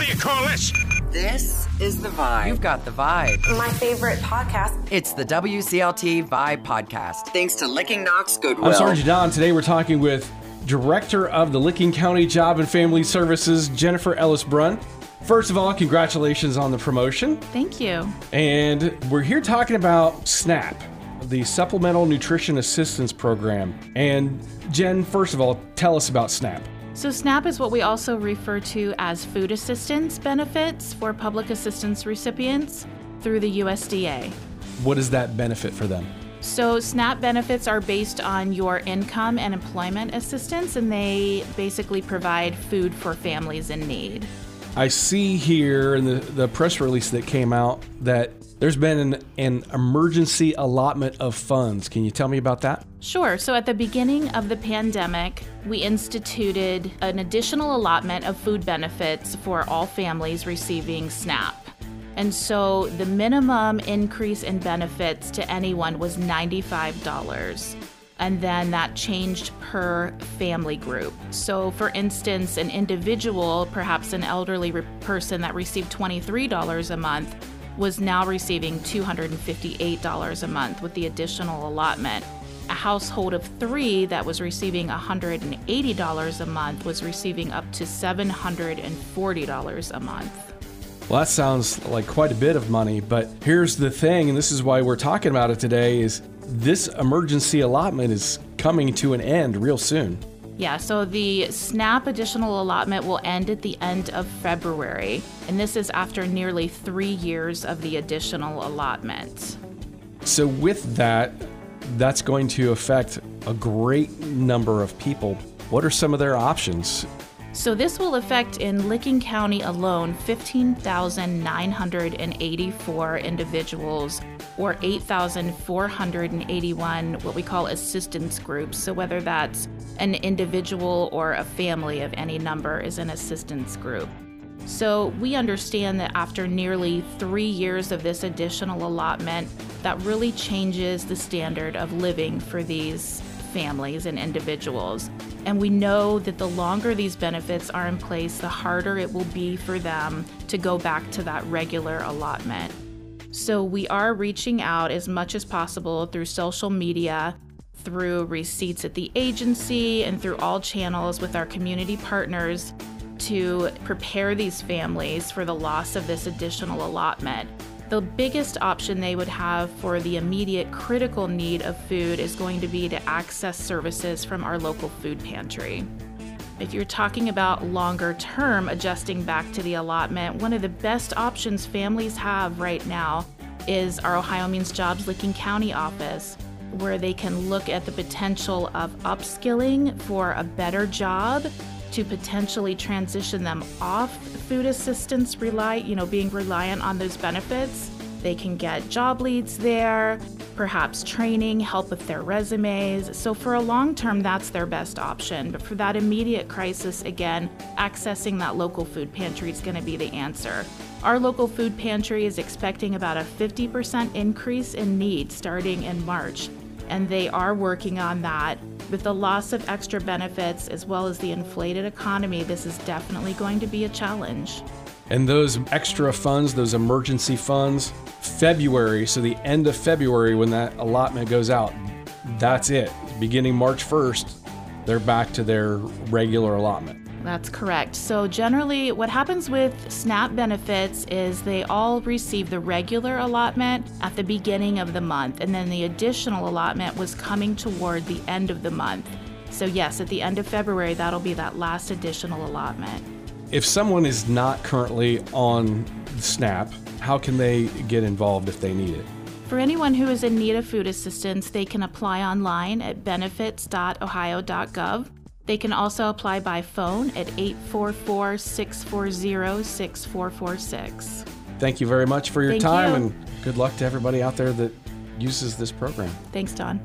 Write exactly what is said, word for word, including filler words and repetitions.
do you call this? This is The Vibe. You've got The Vibe. My favorite podcast. It's the W C L T Vibe Podcast. Thanks to Licking Knox Goodwill. I'm Sergeant Don. Today we're talking with Director of the Licking County Job and Family Services, Jennifer Ellis Brunn. First of all, congratulations on the promotion. Thank you. And we're here talking about SNAP, the Supplemental Nutrition Assistance Program. And Jen, first of all, tell us about SNAP. So SNAP is what we also refer to as food assistance benefits for public assistance recipients through the U S D A. What is that benefit for them? So SNAP benefits are based on your income and employment assistance, and they basically provide food for families in need. I see here in the, the press release that came out that there's been an, an emergency allotment of funds. Can you tell me about that? Sure. So at the beginning of the pandemic, we instituted an additional allotment of food benefits for all families receiving SNAP. And so the minimum increase in benefits to anyone was ninety-five dollars. And then that changed per family group. So for instance, an individual, perhaps an elderly re- person that received twenty-three dollars a month, was now receiving two hundred fifty-eight dollars a month with the additional allotment. A household of three that was receiving one hundred eighty dollars a month was receiving up to seven hundred forty dollars a month. Well, that sounds like quite a bit of money, but here's the thing, and this is why we're talking about it today, is this emergency allotment is coming to an end real soon. Yeah, so the SNAP additional allotment will end at the end of February, and this is after nearly three years of the additional allotment. So with that, that's going to affect a great number of people. What are some of their options? So this will affect, in Licking County alone, fifteen thousand nine hundred eighty-four individuals, or eight thousand four hundred eighty-one what we call assistance groups. So whether that's an individual or a family of any number is an assistance group. So we understand that after nearly three years of this additional allotment, that really changes the standard of living for these families and individuals. And we know that the longer these benefits are in place, the harder it will be for them to go back to that regular allotment. So we are reaching out as much as possible through social media, through receipts at the agency, and through all channels with our community partners to prepare these families for the loss of this additional allotment. The biggest option they would have for the immediate critical need of food is going to be to access services from our local food pantry. If you're talking about longer term adjusting back to the allotment, one of the best options families have right now is our Ohio Means Jobs Licking County office, where they can look at the potential of upskilling for a better job to potentially transition them off food assistance, rely, you know, being reliant on those benefits. They can get job leads there, perhaps training, help with their resumes. So for a long term, that's their best option. But for that immediate crisis, again, accessing that local food pantry is going to be the answer. Our local food pantry is expecting about a fifty percent increase in need starting in March. And they are working on that. With the loss of extra benefits as well as the inflated economy, this is definitely going to be a challenge. And those extra funds, those emergency funds, February, so the end of February when that allotment goes out, that's it. Beginning March first, they're back to their regular allotment. That's correct. So generally what happens with SNAP benefits is they all receive the regular allotment at the beginning of the month, and then the additional allotment was coming toward the end of the month. So yes, at the end of February, that'll be that last additional allotment. If someone is not currently on SNAP, how can they get involved if they need it? For anyone who is in need of food assistance, they can apply online at benefits dot ohio dot gov. They can also apply by phone at eight four four, six four zero, six four four six. Thank you very much for your Thank time, you. and good luck to everybody out there that uses this program. Thanks, Don.